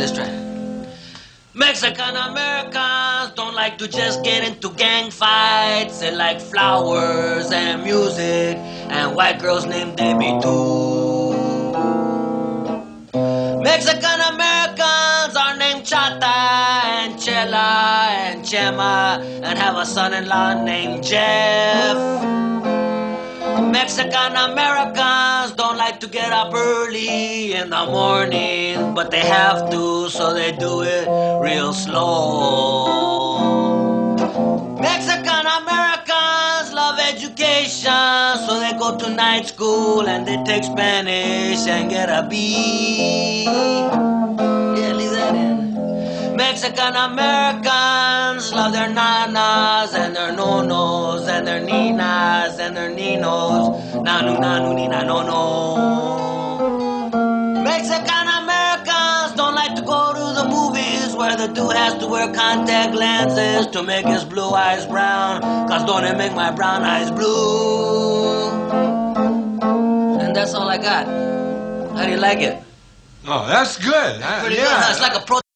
this track. Mexican Americans don't like to just get into gang fights. They like flowers and music and white girls named Debbie too. Mexican Americans are named Chata and Chela and Chema and have a son-in-law named Jeff. Mexican Americans don't like to get up early in the morning, but they have to, so they do it real slow. Mexican Americans love education, so they go to night school and they take Spanish and get a B. Yeah, leave that in. Mexican Americans love their nanas and their nonos and their ninas and their ninos. Nanu, nanu, nina, no, no. Mexican Americans don't like to go to the movies where the dude has to wear contact lenses to make his blue eyes brown, 'cause don't it make my brown eyes blue? And that's all I got. How do you like it? Oh, that's good. Pretty good, huh? It's like a